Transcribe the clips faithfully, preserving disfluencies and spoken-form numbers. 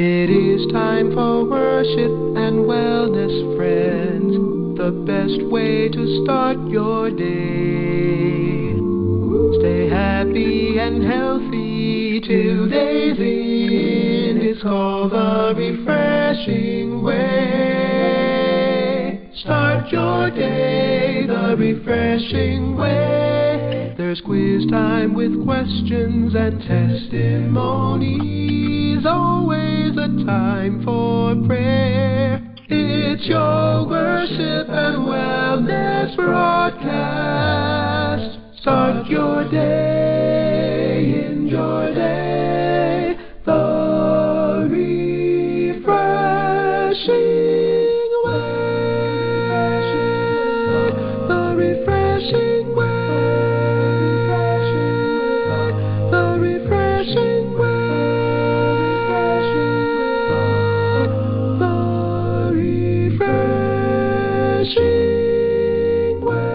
It is time for worship and wellness, friends. The best way to start your day. Stay happy and healthy till day's end. It's called the refreshing way. Start your day the refreshing way. There's quiz time with questions and testimonies. Always a time for prayer. It's your worship and wellness broadcast. Start your day in your day the refreshing way. The refreshing way. The refreshing way. The refreshing way.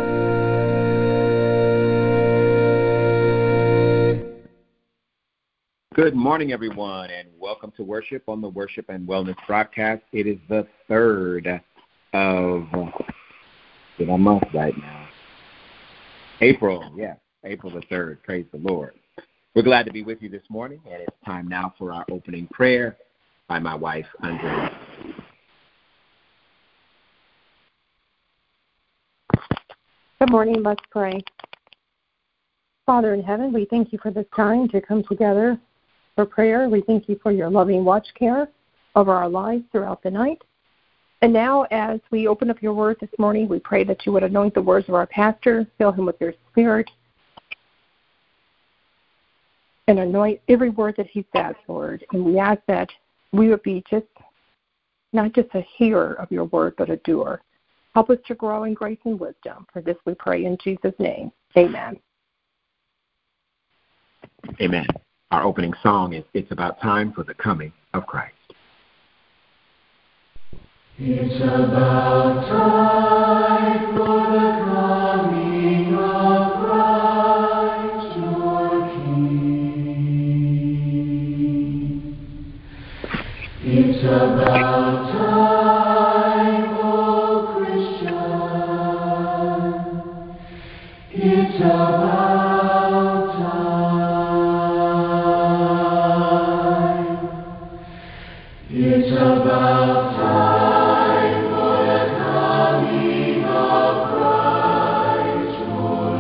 Good morning, everyone, and welcome to worship on the Worship and Wellness broadcast. It is the third of, get a month right now, April, yeah, April the third, praise the Lord. We're glad to be with you this morning, and it's time now for our opening prayer by my wife, Andrea. Good morning. Let's pray. Father in heaven, we thank you for this time to come together for prayer. We thank you for your loving watch care over our lives throughout the night. And now, as we open up your word this morning, we pray that you would anoint the words of our pastor, fill him with your spirit, and anoint every word that he says, Lord. And we ask that we would be just, not just a hearer of your word, but a doer. Help us to grow in grace and wisdom. For this we pray in Jesus' name. Amen. Amen. Our opening song is It's About Time for the Coming of Christ. It's about time for the coming of Christ, your King. It's about time, oh Christian. It's about time. It's about time for the coming of Christ, your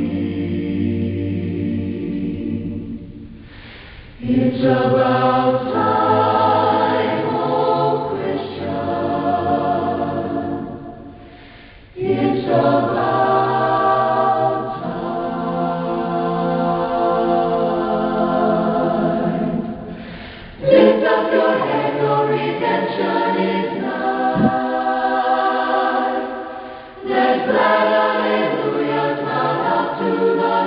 King. It's about time, oh Christian. It's about time. Lift up your head, your redemption is nigh. Let glad hallelujahs mount up to the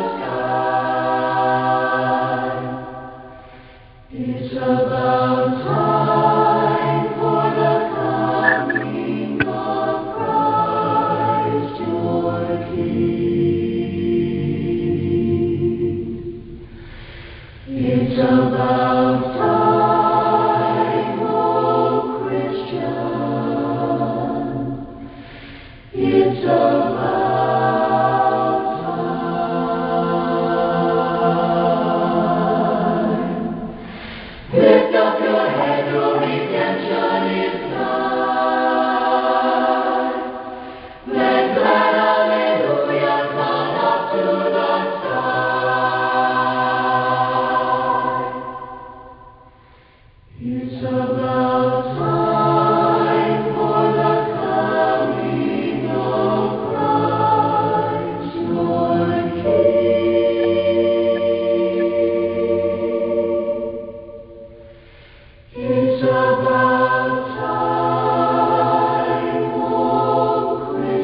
sky. It's about time for the coming of Christ, your King. It's about time, oh Christian. It's about time. Lift up your head, your redemption is nigh. Let glad hallelujahs mount up to the sky. It's about time for the coming of Christ, your King. It's about time, oh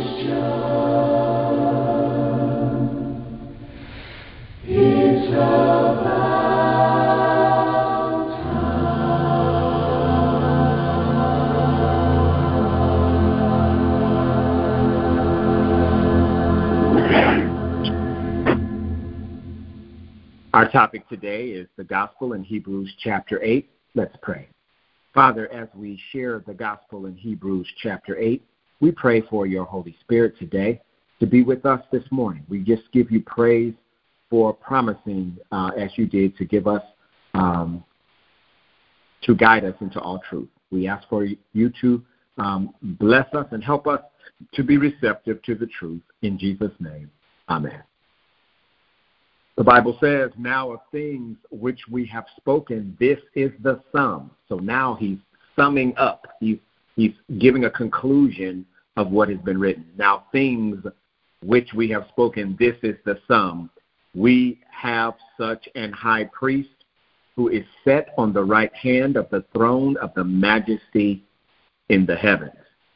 Christian. It's about Our topic today is the Gospel in Hebrews chapter eight. Let's pray. Father, as we share the gospel in Hebrews chapter eight, we pray for your Holy Spirit today to be with us this morning. We just give you praise for promising, uh, as you did, to give us, um, to guide us into all truth. We ask for you to um, bless us and help us to be receptive to the truth. In Jesus' name, amen. The Bible says, now of things which we have spoken, this is the sum. So now he's summing up. He's, he's giving a conclusion of what has been written. Now things which we have spoken, this is the sum. We have such an high priest who is set on the right hand of the throne of the majesty in the heavens,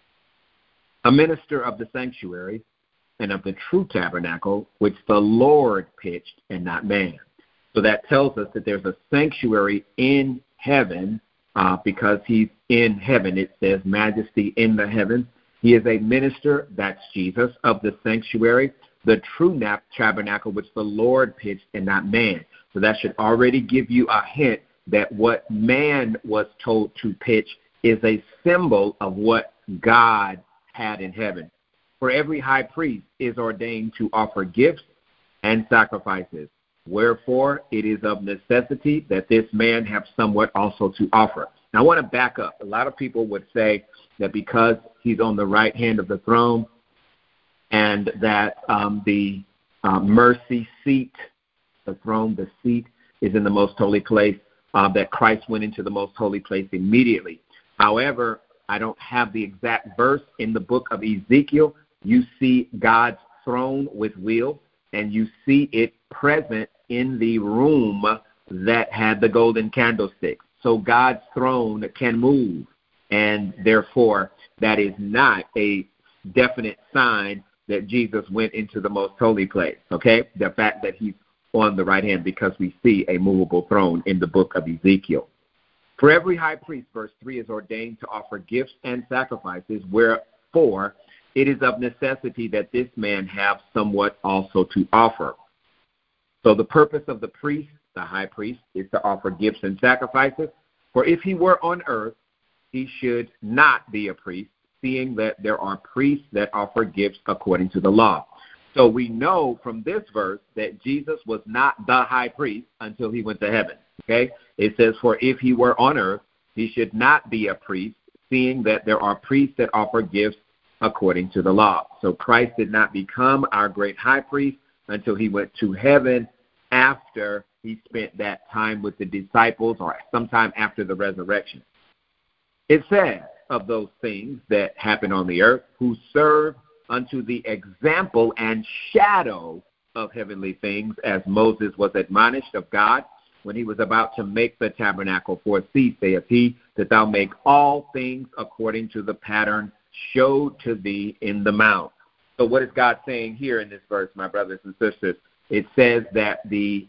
a minister of the sanctuary and of the true tabernacle, which the Lord pitched and not man. So that tells us that there's a sanctuary in heaven uh, because he's in heaven. It says majesty in the heavens. He is a minister, that's Jesus, of the sanctuary, the true nap- tabernacle, which the Lord pitched and not man. So that should already give you a hint that what man was told to pitch is a symbol of what God had in heaven. For every high priest is ordained to offer gifts and sacrifices. Wherefore, it is of necessity that this man have somewhat also to offer. Now, I want to back up. A lot of people would say that because he's on the right hand of the throne and that um, the uh, mercy seat, the throne, the seat, is in the most holy place, uh, that Christ went into the most holy place immediately. However, I don't have the exact verse in the book of Ezekiel. You see God's throne with wheels, and you see it present in the room that had the golden candlesticks. So God's throne can move, and therefore that is not a definite sign that Jesus went into the most holy place, okay? The fact that he's on the right hand, because we see a movable throne in the book of Ezekiel. For every high priest, verse three, is ordained to offer gifts and sacrifices, wherefore it is of necessity that this man have somewhat also to offer. So the purpose of the priest, the high priest, is to offer gifts and sacrifices. For if he were on earth, he should not be a priest, seeing that there are priests that offer gifts according to the law. So we know from this verse that Jesus was not the high priest until he went to heaven. Okay? It says, for if he were on earth, he should not be a priest, seeing that there are priests that offer gifts according to the law. So Christ did not become our great high priest until he went to heaven after he spent that time with the disciples or sometime after the resurrection. It says of those things that happen on the earth, who serve unto the example and shadow of heavenly things, as Moses was admonished of God when he was about to make the tabernacle. For see, saith he, that thou make all things according to the pattern showed to thee in the mount. So what is God saying here in this verse, my brothers and sisters? It says that the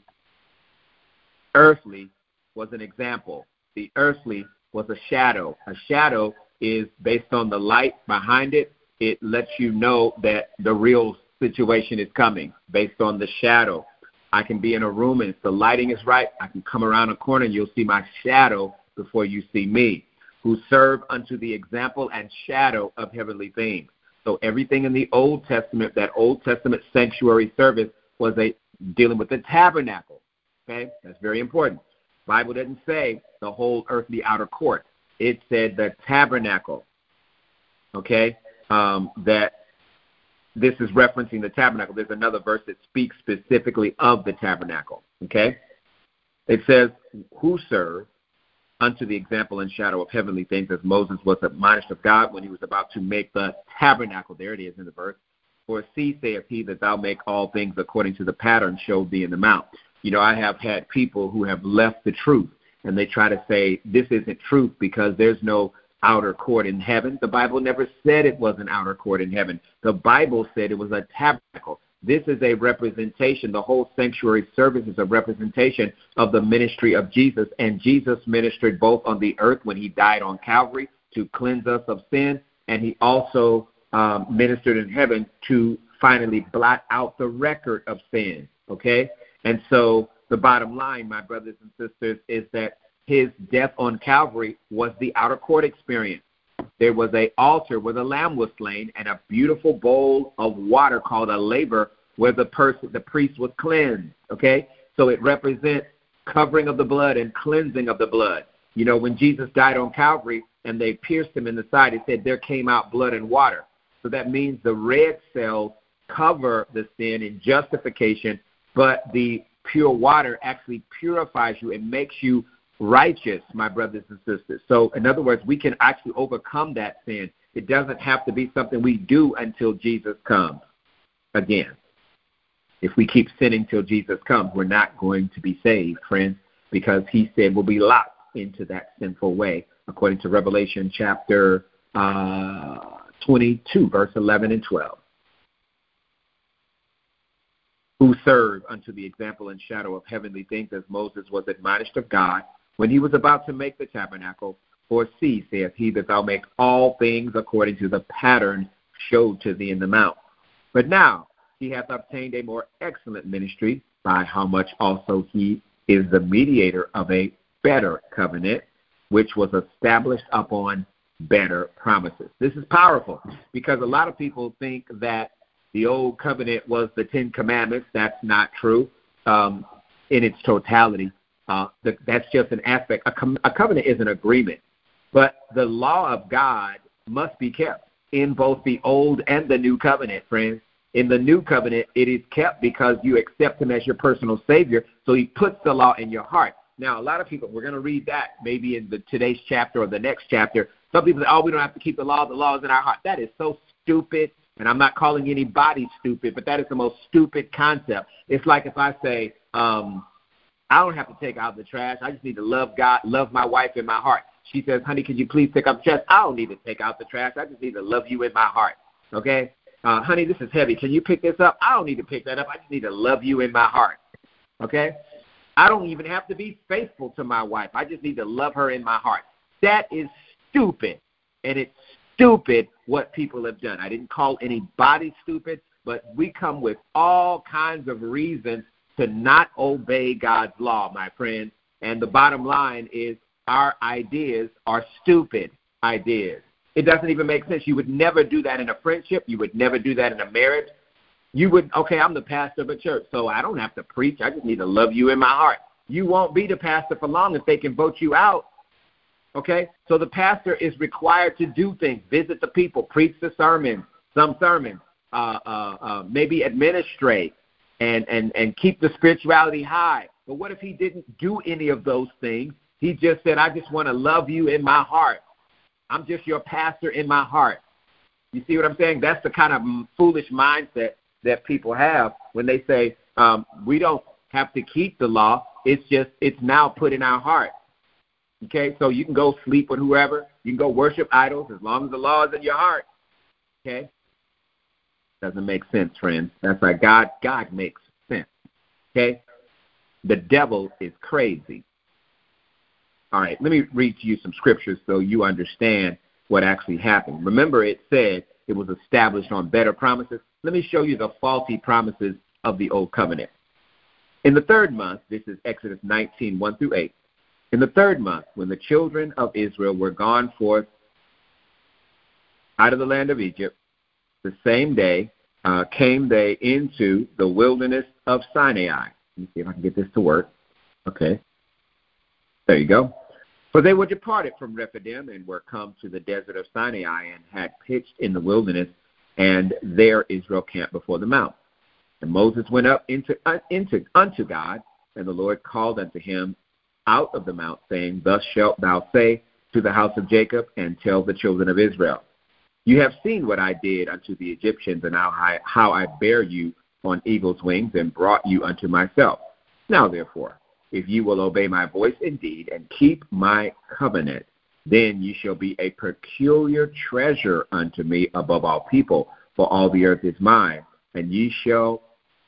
earthly was an example. The earthly was a shadow. A shadow is based on the light behind it. It lets you know that the real situation is coming based on the shadow. I can be in a room and if the lighting is right, I can come around a corner and you'll see my shadow before you see me, who serve unto the example and shadow of heavenly things. So everything in the Old Testament, that Old Testament sanctuary service was a dealing with the tabernacle. Okay, that's very important. The Bible doesn't say the whole earthly outer court. It said the tabernacle. Okay, um, that this is referencing the tabernacle. There's another verse that speaks specifically of the tabernacle. Okay, it says, who serve unto the example and shadow of heavenly things, as Moses was admonished of God when he was about to make the tabernacle. There it is in the verse. For see, saith he, that thou make all things according to the pattern showed thee in the mount. You know, I have had people who have left the truth, and they try to say this isn't truth because there's no outer court in heaven. The Bible never said it was an outer court in heaven. The Bible said it was a tabernacle. This is a representation. The whole sanctuary service is a representation of the ministry of Jesus. And Jesus ministered both on the earth when he died on Calvary to cleanse us of sin. And he also um, ministered in heaven to finally blot out the record of sin. Okay? And so the bottom line, my brothers and sisters, is that his death on Calvary was the outer court experience. There was an altar where the lamb was slain and a beautiful bowl of water called a laver where the person, the priest was cleansed, okay? So it represents covering of the blood and cleansing of the blood. You know, when Jesus died on Calvary and they pierced him in the side, it said there came out blood and water. So that means the red cells cover the sin in justification, but the pure water actually purifies you and makes you righteous, my brothers and sisters. So in other words, we can actually overcome that sin. It doesn't have to be something we do until Jesus comes again. If we keep sinning till Jesus comes, we're not going to be saved, friends, because he said we'll be locked into that sinful way, according to Revelation chapter uh, twenty-two, verse eleven and twelve. Who serve unto the example and shadow of heavenly things, as Moses was admonished of God when he was about to make the tabernacle. For see, saith he, that thou make all things according to the pattern showed to thee in the mount. But now he hath obtained a more excellent ministry, by how much also he is the mediator of a better covenant, which was established upon better promises. This is powerful because a lot of people think that the old covenant was the Ten Commandments. That's not true um, in its totality. Uh, the, that's just an aspect. A, com- a covenant is an agreement. But the law of God must be kept in both the old and the new covenant, friends. In the new covenant, it is kept because you accept him as your personal savior, so he puts the law in your heart. Now, a lot of people, we're going to read that maybe in the today's chapter or the next chapter. Some people say, oh, we don't have to keep the law. The law is in our heart. That is so stupid, and I'm not calling anybody stupid, but that is the most stupid concept. It's like if I say, um, I don't have to take out the trash. I just need to love God, love my wife in my heart. She says, honey, could you please pick up the trash? I don't need to take out the trash. I just need to love you in my heart, okay? Uh, honey, this is heavy. Can you pick this up? I don't need to pick that up. I just need to love you in my heart, okay? I don't even have to be faithful to my wife. I just need to love her in my heart. That is stupid, and it's stupid what people have done. I didn't call anybody stupid, but we come with all kinds of reasons to not obey God's law, my friend. And the bottom line is our ideas are stupid ideas. It doesn't even make sense. You would never do that in a friendship. You would never do that in a marriage. You would, okay, I'm the pastor of a church, so I don't have to preach. I just need to love you in my heart. You won't be the pastor for long if they can vote you out, okay? So the pastor is required to do things, visit the people, preach the sermon, some sermons, uh, uh, uh, maybe administrate, and, and, and keep the spirituality high. But what if he didn't do any of those things? He just said, I just want to love you in my heart. I'm just your pastor in my heart. You see what I'm saying? That's the kind of foolish mindset that people have when they say, um, we don't have to keep the law. It's just, it's now put in our heart. Okay, so you can go sleep with whoever. You can go worship idols as long as the law is in your heart. Okay? Doesn't make sense, friends. That's why God, God makes sense. Okay? The devil is crazy. All right, let me read to you some scriptures so you understand what actually happened. Remember, it said it was established on better promises. Let me show you the faulty promises of the old covenant. In the third month, this is Exodus nineteen, one through eight. In the third month, when the children of Israel were gone forth out of the land of Egypt, the same day uh, came they into the wilderness of Sinai. Let me see if I can get this to work. Okay. There you go. For they were departed from Rephidim and were come to the desert of Sinai and had pitched in the wilderness, and there Israel camped before the mount. And Moses went up into, uh, into unto God, and the Lord called unto him out of the mount, saying, Thus shalt thou say to the house of Jacob, and tell the children of Israel, You have seen what I did unto the Egyptians, and how I, how I bare you on eagle's wings, and brought you unto myself. Now therefore, if you will obey my voice indeed, and keep my covenant, then you shall be a peculiar treasure unto me above all people, for all the earth is mine, and ye shall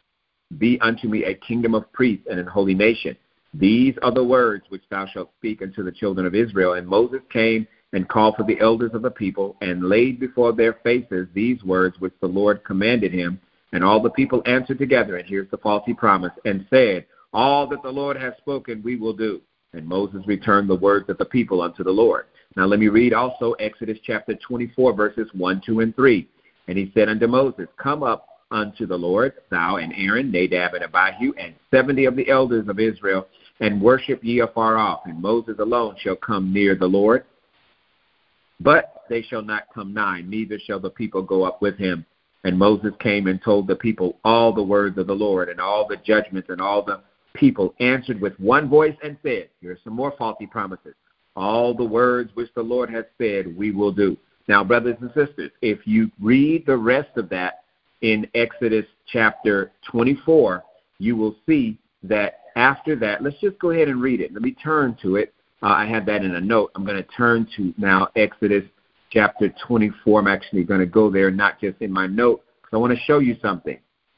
be unto me a kingdom of priests and an holy nation. These are the words which thou shalt speak unto the children of Israel. And Moses came and called for the elders of the people, and laid before their faces these words which the Lord commanded him. And all the people answered together, and here's the faulty promise, and said, All that the Lord has spoken we will do. And Moses returned the words of the people unto the Lord. Now let me read also Exodus chapter twenty-four, verses one, two, and three. And he said unto Moses, Come up unto the Lord, thou and Aaron, Nadab and Abihu, and seventy of the elders of Israel, and worship ye afar off. And Moses alone shall come near the Lord, but they shall not come nigh, neither shall the people go up with him. And Moses came and told the people all the words of the Lord, and all the judgments, and all the people answered with one voice and said, here are some more faulty promises. All the words which the Lord has said, we will do. Now, brothers and sisters, if you read the rest of that in Exodus chapter twenty-four, you will see that after that, let's just go ahead and read it. Let me turn to it. Uh, I have that in a note. I'm going to turn to now Exodus chapter twenty-four. I'm actually going to go there, not just in my note, because I want to show you something.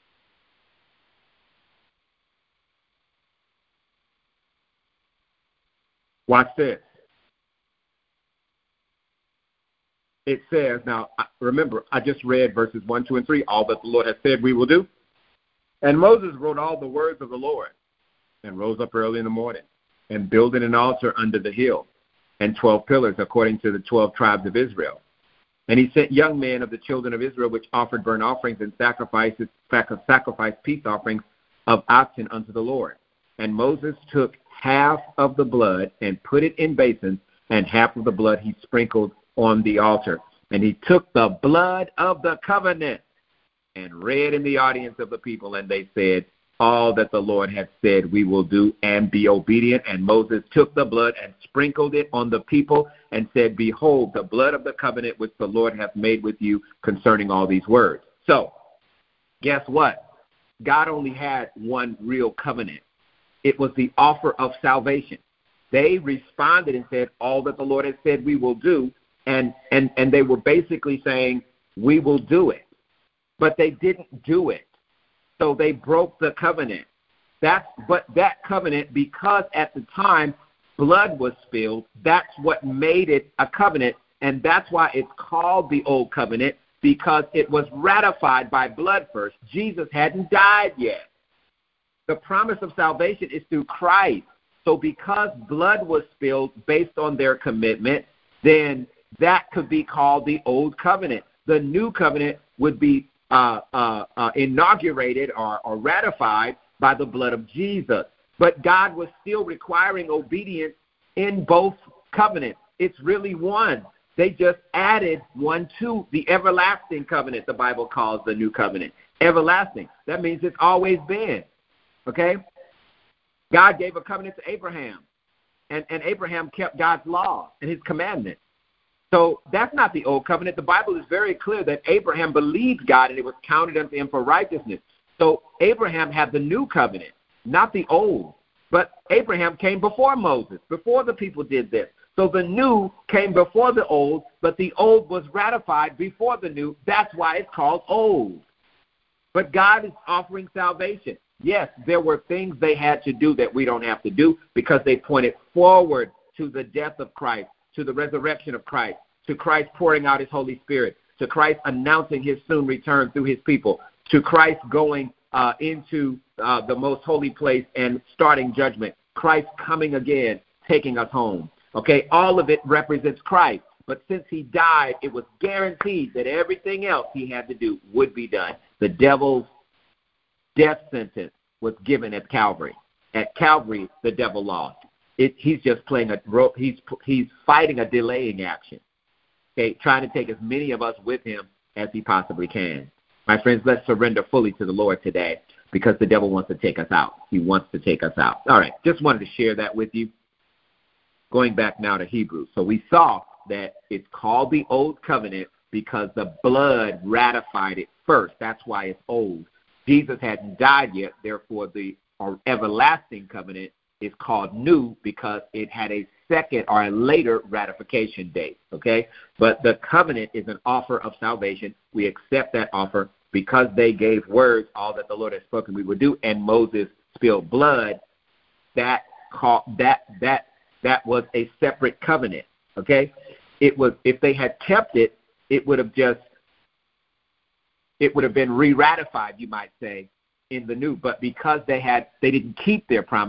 Watch this. It says, now, remember, I just read verses one, two, and three, all that the Lord has said we will do. And Moses wrote all the words of the Lord and rose up early in the morning and builded an altar under the hill and twelve pillars according to the twelve tribes of Israel. And he sent young men of the children of Israel, which offered burnt offerings and sacrifices, sacrificed peace offerings of oxen unto the Lord. And Moses took half of the blood and put it in basins, and half of the blood he sprinkled on the altar. And he took the blood of the covenant and read in the audience of the people, and they said, all that the Lord hath said we will do, and be obedient. And Moses took the blood and sprinkled it on the people and said, behold, the blood of the covenant which the Lord hath made with you concerning all these words. So, guess what? God only had one real covenant. It was the offer of salvation. They responded and said, all that the Lord has said we will do, and, and, and they were basically saying, we will do it. But they didn't do it. So they broke the covenant. That's, but that covenant, because at the time blood was spilled, that's what made it a covenant, and that's why it's called the Old Covenant, because it was ratified by blood first. Jesus hadn't died yet. The promise of salvation is through Christ. So because blood was spilled based on their commitment, then that could be called the Old Covenant. The New Covenant would be Uh, uh, uh, inaugurated or, or ratified by the blood of Jesus. But God was still requiring obedience in both covenants. It's really one. They just added one to the everlasting covenant, the Bible calls the New Covenant. Everlasting. That means it's always been. Okay? God gave a covenant to Abraham, and, and Abraham kept God's law and his commandments. So that's not the Old Covenant. The Bible is very clear that Abraham believed God and it was counted unto him for righteousness. So Abraham had the New Covenant, not the Old. But Abraham came before Moses, before the people did this. So the New came before the Old, but the Old was ratified before the New. That's why it's called Old. But God is offering salvation. Yes, there were things they had to do that we don't have to do because they pointed forward to the death of Christ, to the resurrection of Christ, to Christ pouring out his Holy Spirit, to Christ announcing his soon return through his people, to Christ going uh, into uh, the most holy place and starting judgment, Christ coming again, taking us home. Okay, all of it represents Christ. But since he died, it was guaranteed that everything else he had to do would be done. The devil's death sentence was given at Calvary. At Calvary, the devil lost. It, he's just playing a he's he's fighting a delaying action, okay, trying to take as many of us with him as he possibly can. My friends, let's surrender fully to the Lord today because the devil wants to take us out. He wants to take us out. All right, just wanted to share that with you. Going back now to Hebrews. So we saw that it's called the Old Covenant because the blood ratified it first. That's why it's old. Jesus hadn't died yet, therefore the everlasting covenant is called new because it had a second or a later ratification date, okay? But the covenant is an offer of salvation. We accept that offer because they gave words, all that the Lord has spoken we would do, and Moses spilled blood. That call, that that that was a separate covenant, okay? It was, if they had kept it, it would have just it would have been re-ratified, you might say, in the new. But because they had they didn't keep their promise,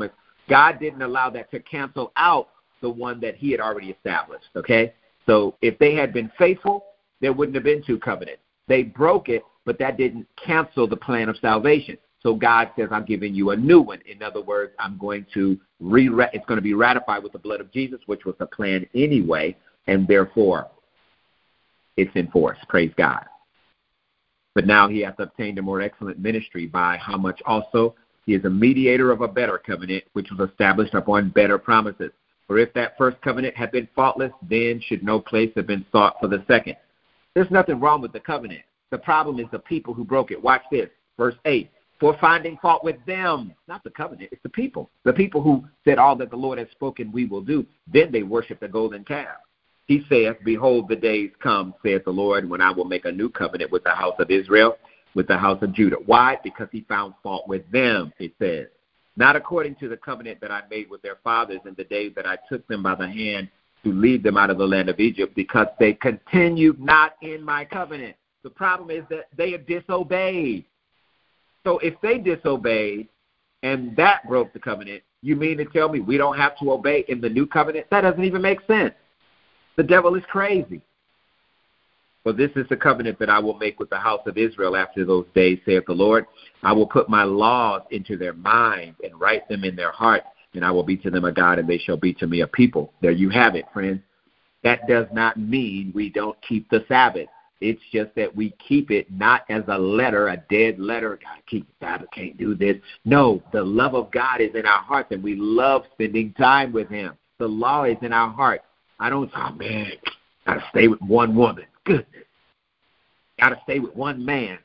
God didn't allow that to cancel out the one that he had already established, okay? So if they had been faithful, there wouldn't have been two covenants. They broke it, but that didn't cancel the plan of salvation. So God says, I'm giving you a new one. In other words, I'm going to re it's going to be ratified with the blood of Jesus, which was the plan anyway, and therefore it's in force. Praise God. But now he hath obtained a more excellent ministry, by how much also he is a mediator of a better covenant, which was established upon better promises. For if that first covenant had been faultless, then should no place have been sought for the second. There's nothing wrong with the covenant. The problem is the people who broke it. Watch this, verse eight. For finding fault with them, not the covenant, it's the people. The people who said, all that the Lord has spoken we will do. Then they worship the golden calf. He saith, behold, the days come, saith the Lord, when I will make a new covenant with the house of Israel, with the house of Judah. Why? Because he found fault with them, it says. Not according to the covenant that I made with their fathers in the day that I took them by the hand to lead them out of the land of Egypt, because they continued not in my covenant. The problem is that they have disobeyed. So if they disobeyed and that broke the covenant, you mean to tell me we don't have to obey in the new covenant? That doesn't even make sense. The devil is crazy. For this is the covenant that I will make with the house of Israel after those days, saith the Lord. I will put my laws into their minds and write them in their hearts, and I will be to them a God, and they shall be to me a people. There you have it, friends. That does not mean we don't keep the Sabbath. It's just that we keep it not as a letter, a dead letter. Got to keep the Sabbath, can't do this. No, the love of God is in our hearts, and we love spending time with him. The law is in our heart. I don't, oh, man, got to stay with one woman. Goodness. Got to stay with one man.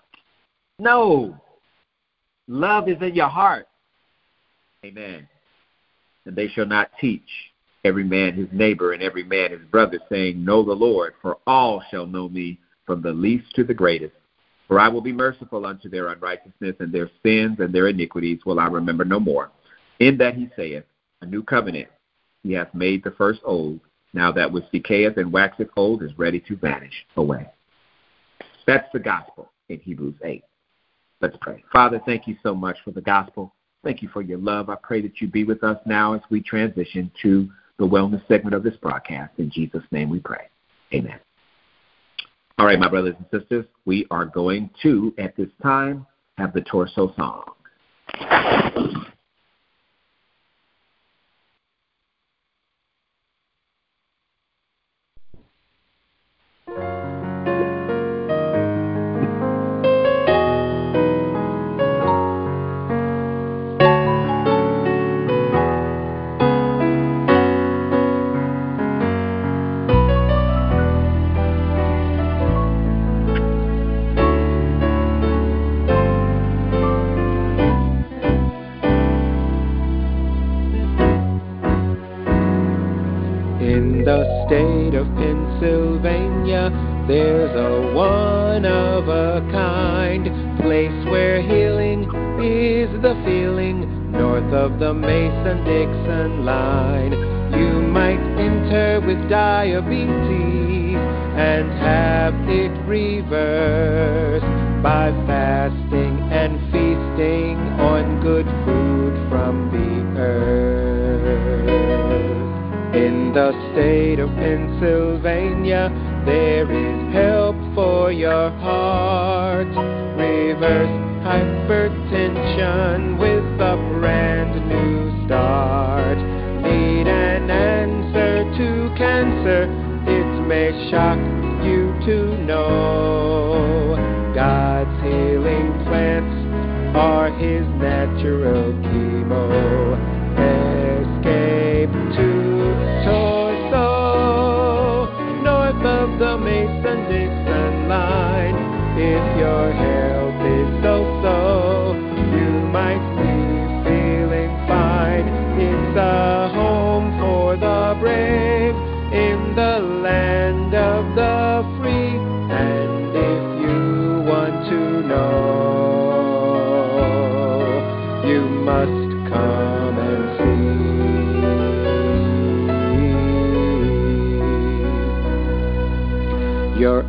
No. Love is in your heart. Amen. And they shall not teach every man his neighbor and every man his brother, saying, know the Lord, for all shall know me, from the least to the greatest. For I will be merciful unto their unrighteousness, and their sins and their iniquities will I remember no more. In that he saith, a new covenant he hath made the first old. Now that which decayeth and waxeth old is ready to vanish away. That's the gospel in Hebrews eight. Let's pray. Father, thank you so much for the gospel. Thank you for your love. I pray that you be with us now as we transition to the wellness segment of this broadcast. In Jesus' name we pray. Amen. All right, my brothers and sisters, we are going to, at this time, have the torso song. In the state of Pennsylvania, there's a one-of-a-kind place where healing is the feeling, north of the Mason-Dixon line. You might enter with diabetes and have it reversed by fasting and feasting on good food from the earth. In the state of Pennsylvania, there is help for your heart. Reverse hypertension with a brand new start. Need an answer to cancer? It may shock you to know God's healing plants are his natural chemo. Escape to Torso, north of the Mason-Dixon line. If your health is so-so, you might be feeling fine. It's a home for the brave in the land of the free. And if you want to know, you must come and see. Your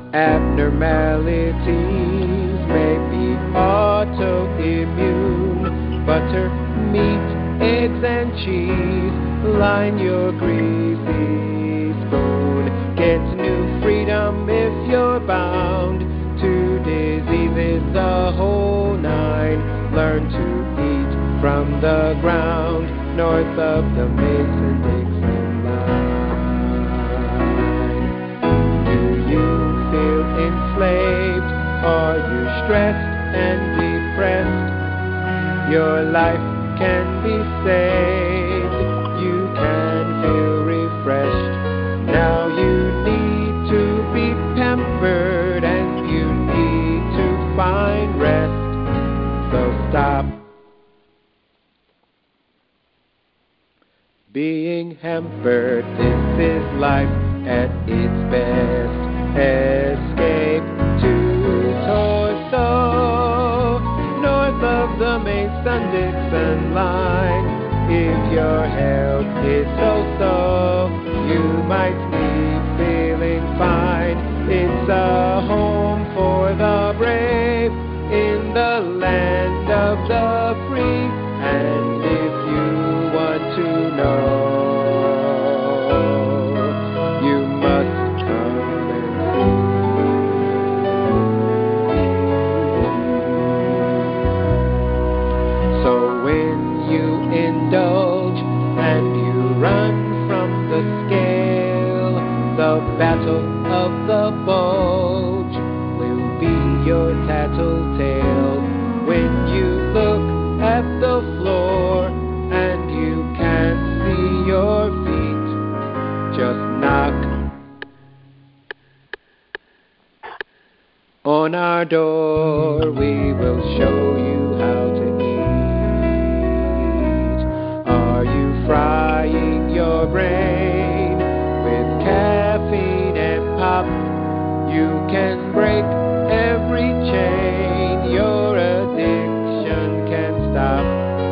abnormalities may be autoimmune. Butter, meat, eggs and cheese line your greasy spoon. Get new freedom if you're bound to diseases, the whole nine. Learn to eat from the ground north of the Mason-Dixon line. Do you feel enslaved? Are you stressed and depressed? Your life can be saved. You can feel refreshed. Now you need to be pampered and you need to find rest. So stop being hampered. This is life at its best. Escape to Torso, north of the Mason-Dixon line. If your health is so-so, you might be feeling fine. It's a home for the brave in the land of the free. And if you want to know, you must come and see. So when you indulge and you run from the scale, the battle of the bulge will be your tattletale. When you look at the floor and you can't see your feet, just knock on our door. We will show you how to eat. Are you frying your brain with caffeine and pop? You can break every chain. Your addiction can stop.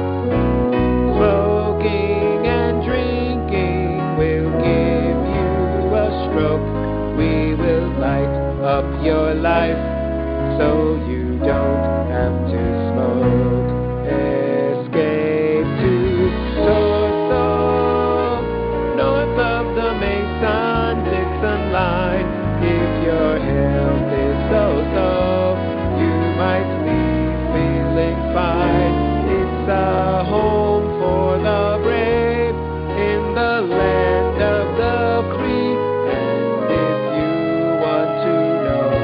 Smoking and drinking will give you a stroke. We will light up your life so you don't have to smoke. Escape to Torso, north of the Mason-Dixon line. If your health is so-so, you might leave feeling fine. It's a home for the brave in the land of the free. And if you want to know,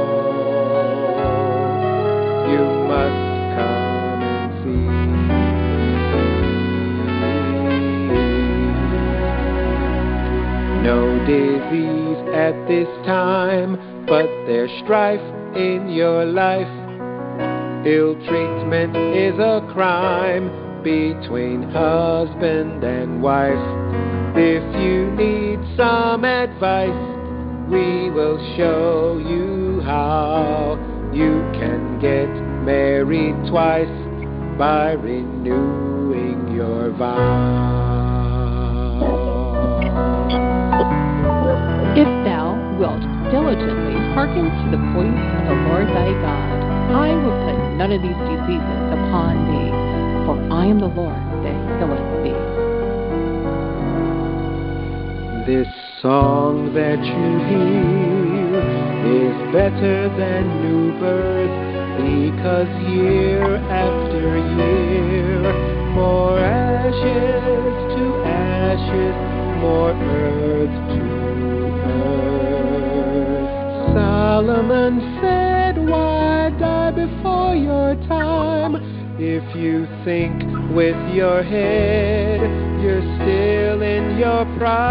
you must come and see. No disease at this time, but there's strife in your life. Ill treatment is a crime between husband and wife. If you need some advice, we will show you how. You can get married twice by renewing your vow. If thou wilt diligently hearken to the voice of the Lord thy God, I will put none of these diseases upon thee, for I am the Lord that healeth thee. This song that you hear is better than new birth, because year after year, more ashes to ashes, more earth to earth. Solomon said, why die before your time? If you think with your head, you're still in your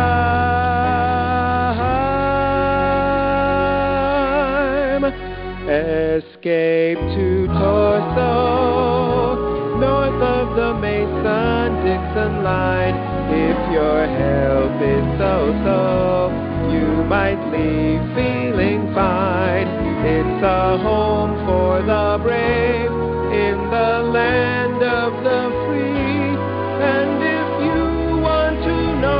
prime. Escape to Torso, north of the Mason-Dixon line. If your health is so-so, you might leave feeling fine. It's a home for the brave in the land of the free. And if you want to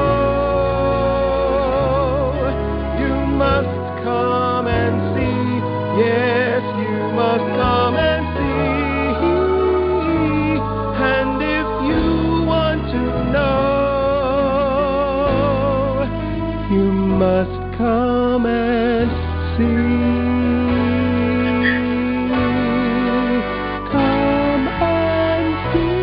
know, you must come and see. Yes, you must come and see. And if you want Come and see.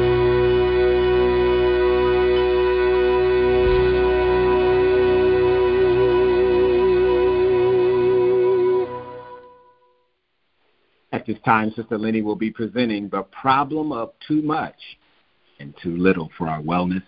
At this time, Sister Lenny will be presenting the problem of too much and too little for our wellness.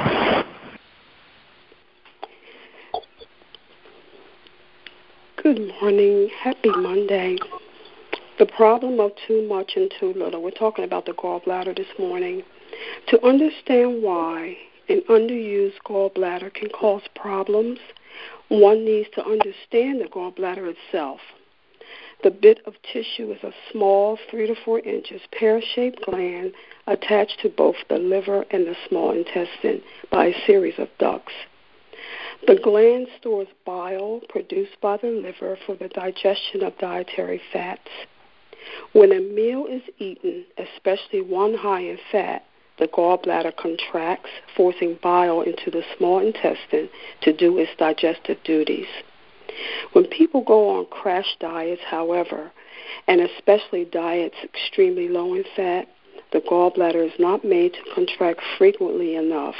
Good morning. Happy Monday. The problem of too much and too little. We're talking about the gallbladder this morning. To understand why an underused gallbladder can cause problems, one needs to understand the gallbladder itself. The bit of tissue is a small, three to four inches, pear-shaped gland attached to both the liver and the small intestine by a series of ducts. The gland stores bile produced by the liver for the digestion of dietary fats. When a meal is eaten, especially one high in fat, the gallbladder contracts, forcing bile into the small intestine to do its digestive duties. When people go on crash diets, however, and especially diets extremely low in fat, the gallbladder is not made to contract frequently enough.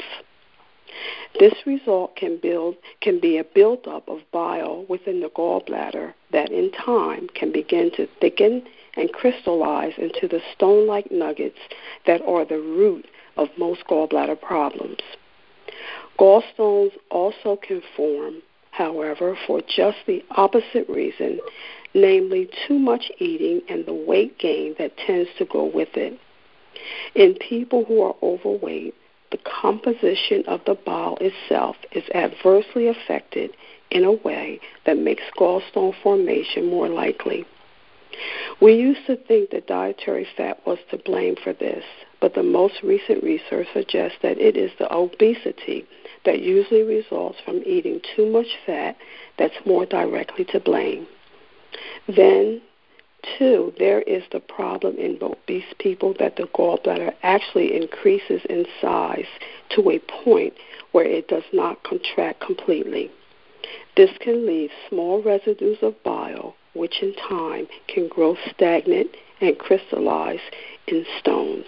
This result can build can be a buildup of bile within the gallbladder that in time can begin to thicken and crystallize into the stone-like nuggets that are the root of most gallbladder problems. Gallstones also can form, however, for just the opposite reason, namely too much eating and the weight gain that tends to go with it. In people who are overweight, the composition of the bile itself is adversely affected in a way that makes gallstone formation more likely. We used to think that dietary fat was to blame for this, but the most recent research suggests that it is the obesity that usually results from eating too much fat that's more directly to blame. Then, two, there is the problem in obese people that the gallbladder actually increases in size to a point where it does not contract completely. This can leave small residues of bile, which in time can grow stagnant and crystallize in stones.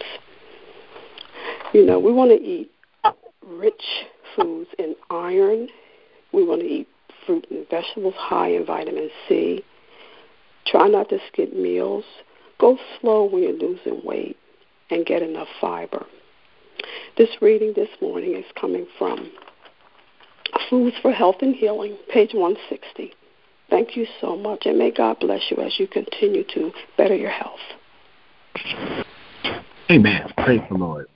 You know, we want to eat rich foods in iron. We want to eat fruit and vegetables high in vitamin C. Try not to skip meals. Go slow when you're losing weight and get enough fiber. This reading this morning is coming from Foods for Health and Healing, page one sixty. Thank you so much, and may God bless you as you continue to better your health. Amen. Praise the Lord.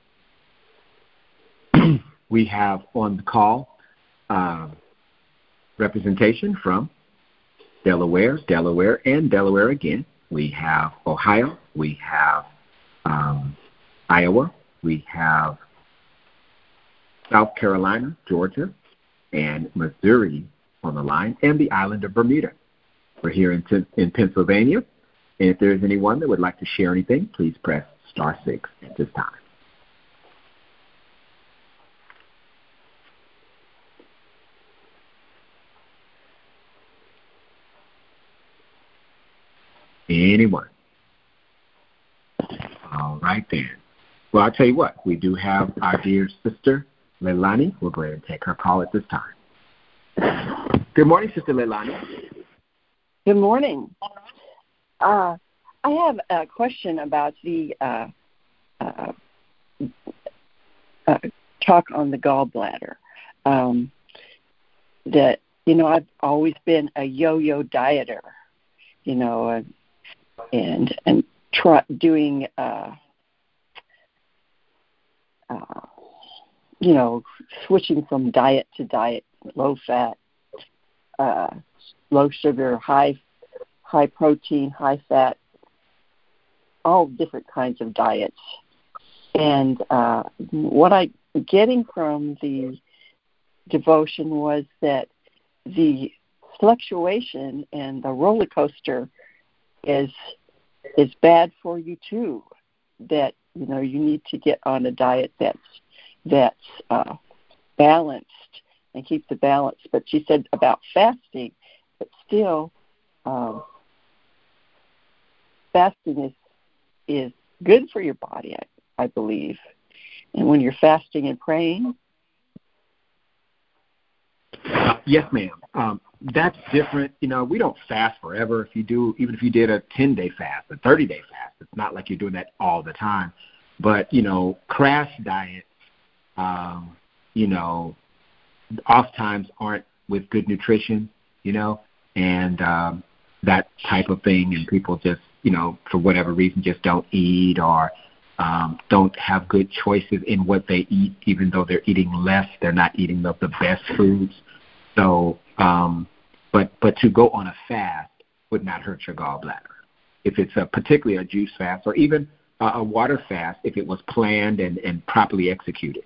We have on the call uh, representation from Delaware, Delaware, and Delaware again. We have Ohio. We have um, Iowa. We have South Carolina, Georgia, and Missouri on the line, and the island of Bermuda. We're here in, in Pennsylvania, and if there is anyone that would like to share anything, please press star six at this time. Anyone? All right, then. Well, I'll tell you what. We do have our dear sister, Leilani. We'll go ahead and take her call at this time. Good morning, Sister Leilani. Good morning. Uh, I have a question about the uh, uh, uh, talk on the gallbladder. Um, that, you know, I've always been a yo-yo dieter, you know, uh, and and try, doing, uh, uh, you know, switching from diet to diet, low fat, uh, low sugar, high high protein, high fat, all different kinds of diets. And uh, what I'm getting from the devotion was that the fluctuation and the roller coaster is is bad for you too. That, you know, you need to get on a diet that's that's uh, balanced and keep the balance. But she said about fasting, but still um, fasting is is good for your body, I, I believe. And when you're fasting and praying, uh, yes, ma'am. Um, that's different. You know, we don't fast forever. If you do, even if you did a ten-day fast, a thirty-day fast, it's not like you're doing that all the time. But you know, crash diets, um, you know, oftentimes aren't with good nutrition. You know, and um, that type of thing, and people just, you know, for whatever reason, just don't eat or um, don't have good choices in what they eat, even though they're eating less. They're not eating the, the best foods. So, um, but but to go on a fast would not hurt your gallbladder. If it's a particularly a juice fast or even a, a water fast, if it was planned and, and properly executed.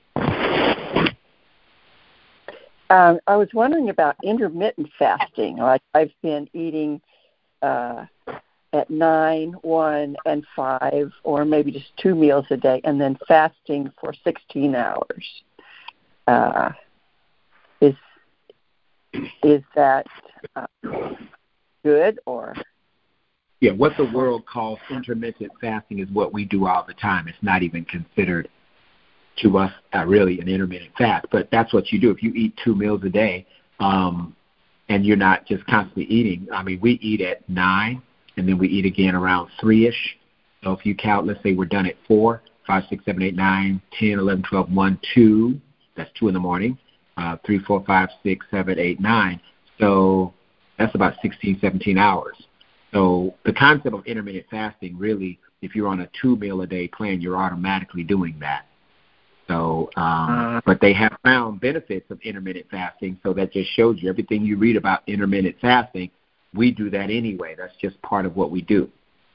Um, I was wondering about intermittent fasting. Like I've been eating uh, at nine, one, and five, or maybe just two meals a day, and then fasting for sixteen hours. Uh, is is that uh, good or? Yeah, what the world calls intermittent fasting is what we do all the time. It's not even considered to us uh, really an intermittent fast, but that's what you do. If you eat two meals a day um, and you're not just constantly eating, I mean, we eat at nine, and then we eat again around three-ish. So if you count, let's say we're done at four, five, six, seven, eight, nine, ten, eleven, twelve, one, two, that's two in the morning, uh, three, four, five, six, seven, eight, nine. So that's about sixteen, seventeen hours. So the concept of intermittent fasting, really, if you're on a two-meal-a-day plan, you're automatically doing that. So, um, but they have found benefits of intermittent fasting, so that just shows you everything you read about intermittent fasting, we do that anyway. That's just part of what we do.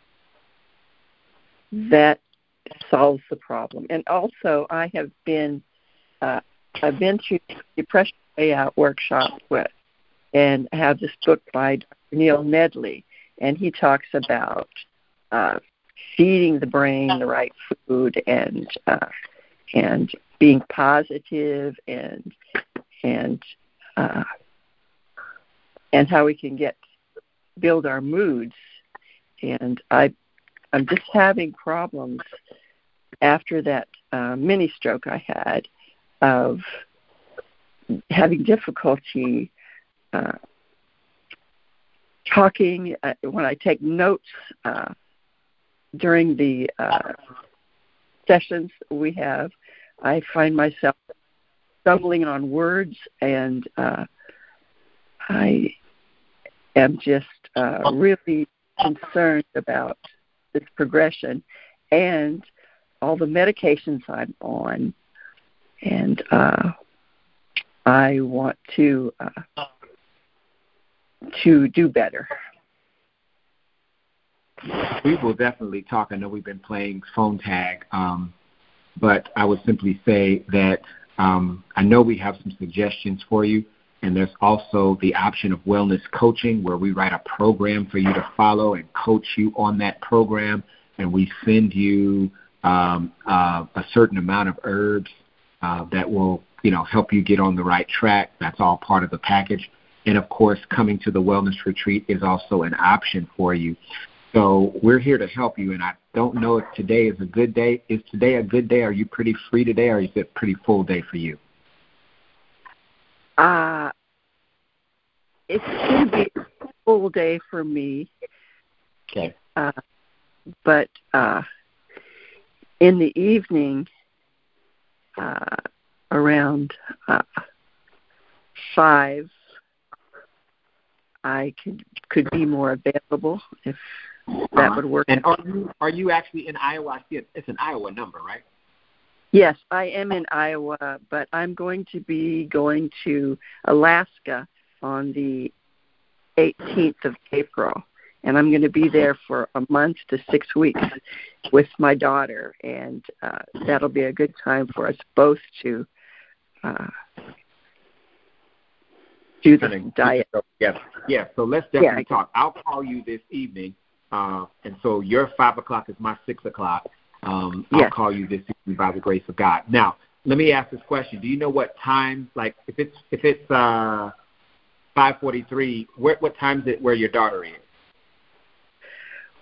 That solves the problem. And also, I have been, uh, I've been to Depression Way Out workshop with, and have this book by Doctor Neil Nedley, and he talks about uh, feeding the brain the right food and uh, and being positive and and uh, and how we can get build our moods. And I I'm just having problems after that uh, mini stroke I had of having difficulty uh, talking uh, when I take notes uh, during the uh, sessions we have. I find myself stumbling on words, and uh, I am just uh, really concerned about this progression and all the medications I'm on, and uh, I want to uh, to do better. We will definitely talk. I know we've been playing phone tag, um, but I would simply say that um, I know we have some suggestions for you, and there's also the option of wellness coaching, where we write a program for you to follow and coach you on that program, and we send you um, uh, a certain amount of herbs uh, that will, you know, help you get on the right track. That's all part of the package. And, of course, coming to the wellness retreat is also an option for you. So we're here to help you, and I don't know if today is a good day. Is today a good day? Are you pretty free today, or is it a pretty full day for you? Uh, it's going to be a full day for me. Okay. Uh, but uh, in the evening, uh, around uh, five, I could could be more available if that would work. And are you are you actually in Iowa? I see it, it's an Iowa number, right? Yes, I am in Iowa, but I'm going to be going to Alaska on the eighteenth of April, and I'm going to be there for a month to six weeks with my daughter, and uh, that'll be a good time for us both to uh, do the diet. Yes, yes. So let's definitely yeah, talk. I'll call you this evening, uh, and so your five o'clock is my six o'clock. Um, I'll yes. call you this evening by the grace of God. Now, let me ask this question: do you know what time? Like, if it's if it's uh, five forty-three, what what time is it where your daughter is?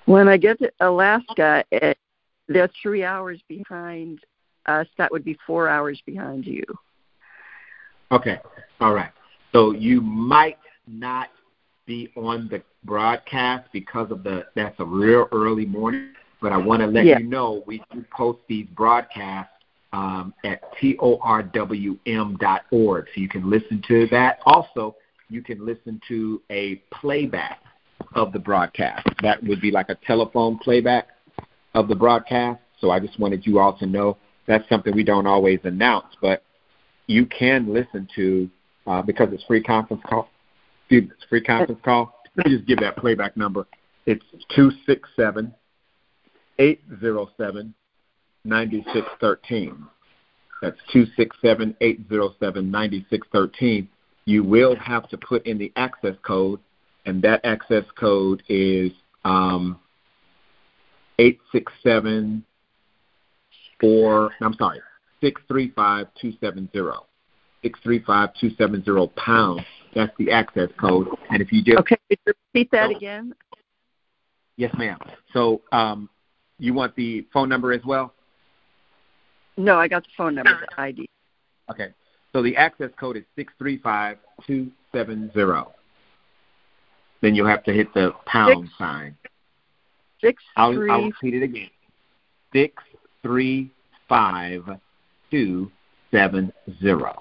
When I get to Alaska, it, they're three hours behind us. That would be four hours behind you. Okay. All right. So you might not be on the broadcast because of the that's a real early morning, but I want to let yeah. you know we do post these broadcasts um, at T O R W M dot org, so you can listen to that. Also, you can listen to a playback of the broadcast. That would be like a telephone playback of the broadcast. So I just wanted you all to know that's something we don't always announce, but you can listen to uh, because it's free conference call. It's free conference call. Let me just give that playback number. It's two six seven, eight zero seven, nine six one three. That's two six seven, eight zero seven, nine six one three. You will have to put in the access code, and that access code is um, eight six seven four, I'm sorry, six three five two seven zero. six three five two seven zero pound. That's the access code. And if you just okay, could you repeat that again? Yes, ma'am. So um, you want the phone number as well? No, I got the phone number, the I D. Okay. So the access code is six three five two seven zero. Then you'll have to hit the pound six, sign. Six I'll, three. I'll repeat it again. Six three five two seven zero.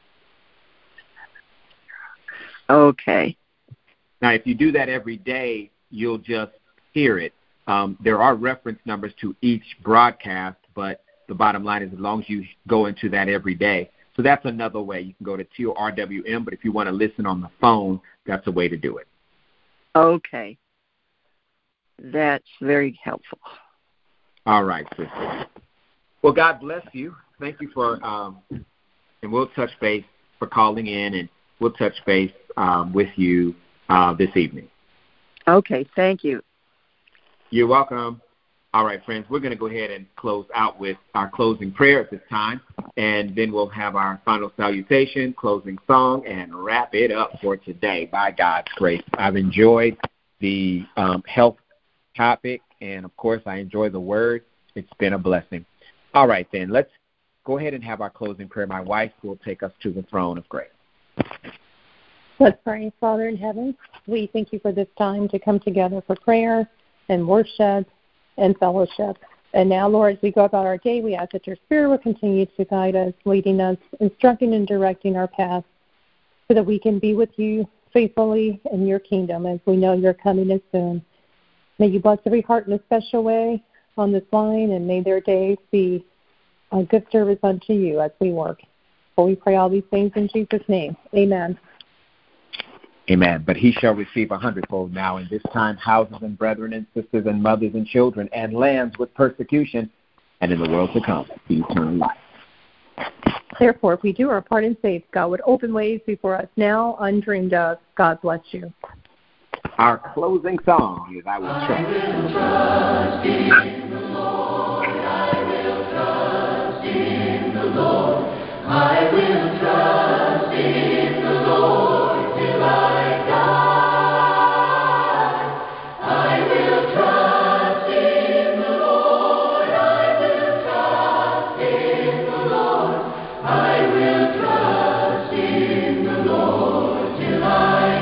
Okay. Now, if you do that every day, you'll just hear it. Um, there are reference numbers to each broadcast, but the bottom line is as long as you go into that every day. So that's another way. You can go to T O R W M, but if you want to listen on the phone, that's a way to do it. Okay. That's very helpful. All right, sister. Well, God bless you. Thank you for, um, and we'll touch base for calling in, and we'll touch base um, with you uh, this evening. Okay, thank you. You're welcome. All right, friends, we're going to go ahead and close out with our closing prayer at this time, and then we'll have our final salutation, closing song, and wrap it up for today by God's grace. I've enjoyed the um, health topic, and, of course, I enjoy the word. It's been a blessing. All right, then, let's go ahead and have our closing prayer. My wife will take us to the throne of grace. Let's pray. Father in heaven, we thank you for this time to come together for prayer and worship and fellowship. And now, Lord, as we go about our day, we ask that your Spirit will continue to guide us, leading us, instructing and directing our path so that we can be with you faithfully in your kingdom as we know you're coming as soon. May you bless every heart in a special way on this line, and may their days be a good service unto you as we work. For we pray all these things in Jesus' name. Amen. Amen. But he shall receive a hundredfold now in this time houses and brethren and sisters and mothers and children and lands with persecution, and in the world to come the eternal life. Therefore, if we do our part in faith, God would open ways before us now undreamed of. God bless you. Our closing song is I Will Trust. I will trust in the Lord. I will trust in the Lord. I will trust in the Lord till I die. I will trust in the Lord. I will trust in the Lord. I will trust in the Lord till I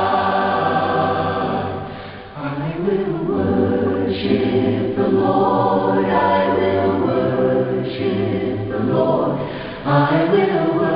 die. I will worship the Lord. I will worship the Lord. I will worship